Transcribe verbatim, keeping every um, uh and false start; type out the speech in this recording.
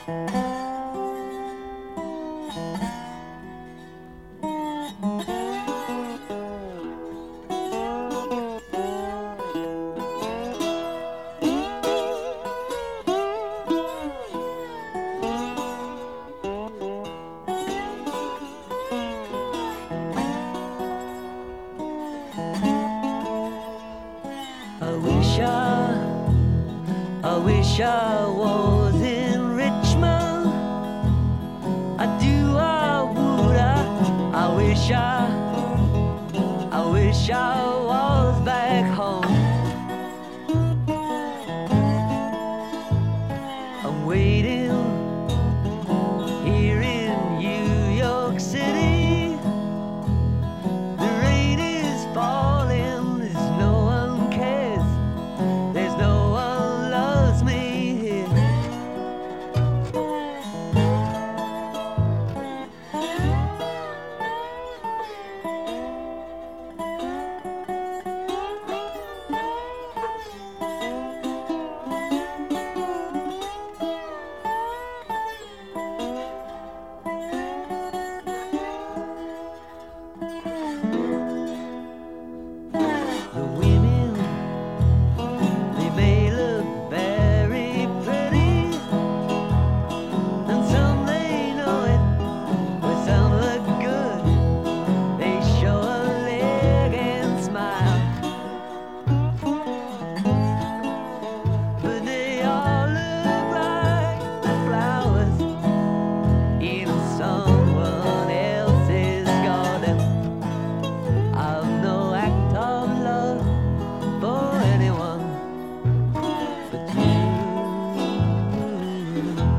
I wish I, I wish I was in Richmond. I do, I would, I, I wish I, I wish I was back home. I'm waiting here in New York City. The rain is falling, there's no one cares, there's no one loves me here. The women, they may look very pretty, and some they know it, but some look good. They show a leg and smile, but they all look like the flowers in someone else's garden. I've no act of love for anyone but you.